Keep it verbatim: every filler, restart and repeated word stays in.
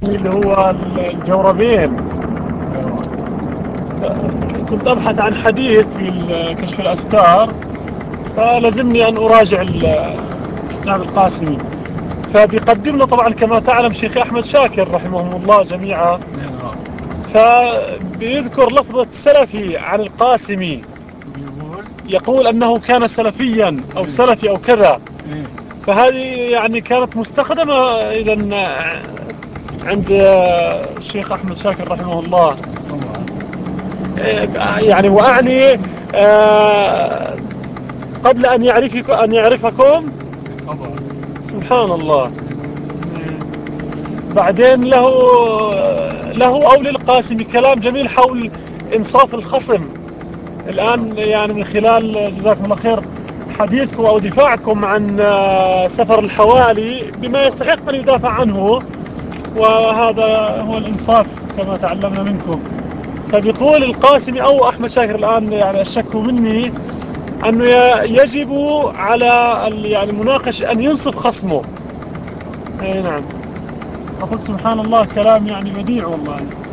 اللي هو الجوربين. كنت أبحث عن حديث في كشف الأستار، فلزمني أن أراجع كتاب القاسمي. فبيقدمنا طبعا كما تعلم شيخ أحمد شاكر رحمهم الله جميعا، فبيذكر لفظة سلفي عن القاسمي، يقول أنه كان سلفيا أو سلفي أو كذا. فهذه يعني كانت مستخدمة إذا عند الشيخ أحمد شاكر رحمه الله. يعني وأعني آه، قبل أن يعرفك أن يعرفكم. سبحان الله. بعدين له له أو للقاسم كلام جميل حول إنصاف الخصم. الآن يعني من خلال جزاكم الله خير حديثكم أو دفاعكم عن سفر الحوالي بما يستحق أن يدافع عنه، وهذا هو الإنصاف كما تعلمنا منكم. فبيقول القاسمي أو أحمد شاكر الآن يعني الشك مني أنه يجب على يعني المناقش أن ينصف خصمه. أي نعم. فقلت سبحان الله كلام يعني بديع والله.